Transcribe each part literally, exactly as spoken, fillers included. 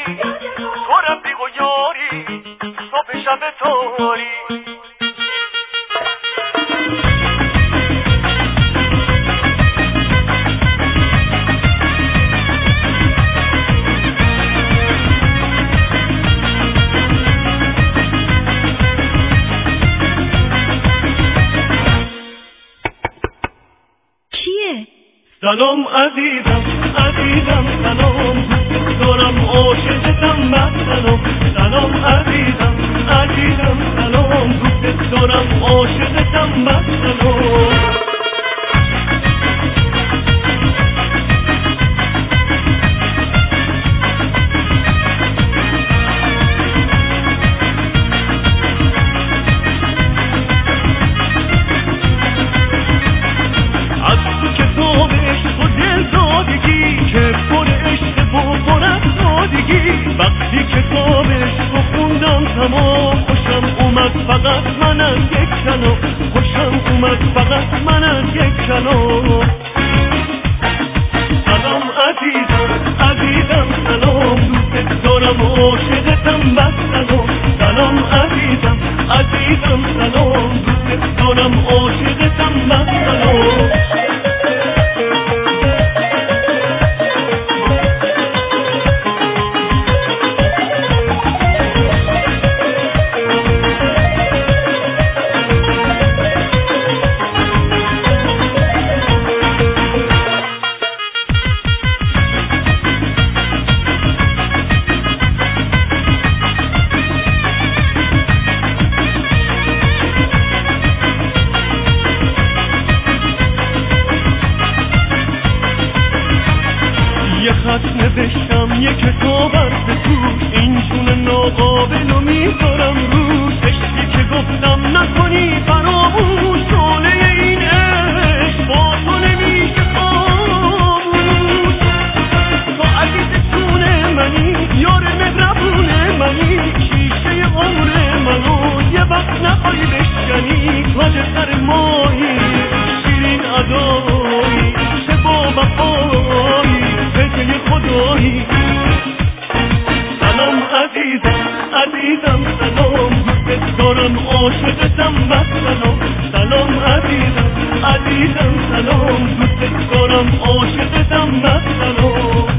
تو رفیق و یاری صبح شب تاری. سلام عزیزم عزیزم سلام دارم عاشقتم بس سلام. سلام عزیزم عزیزم سلام دوست دارم عاشقتم بس سلام. وقتی کتابش رو خوندم تمام خوشم اومد فقط من از یک کلام. خوشم اومد فقط من از یک کلام. سلام عزیزم عزیزم سلام دوست دارم عاشقتم بس سلام. سلام عزیزم عزیزم سلام دوست دارم عاشقتم بس سلام. نوشتم یک کتاب است توش این جون ناقابلو میذارم روش. عشقی که گفتم نکنی فراموش شعله این عشق با تو نمیشه خاموش. تو عزیز جون منی یار مهربون منی شیشه عمر منو یه وقت نخواهی بشکنی. کل سر ماهی شیرین ادایی چه با وفایی بده خدایی. سلام عزیزم عزیزم سلام دوست دارم عاشقتم بس سلام. سلام عزیزم عزیزم سلام دوست دارم عاشقتم بس سلام.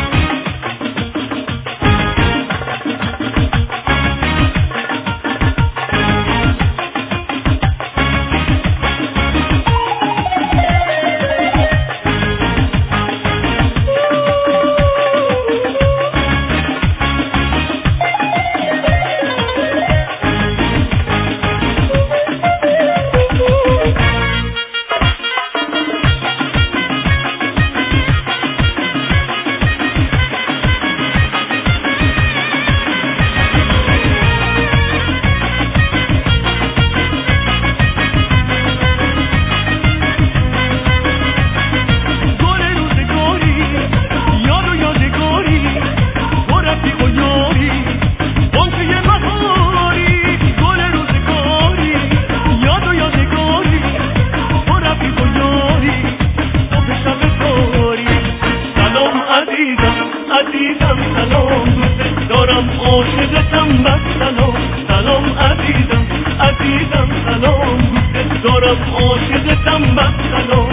عزیزم سلام دوست دارم عاشقتم بس سلام. سلام عزیزم عزیزم سلام دوست دارم عاشقتم بس سلام.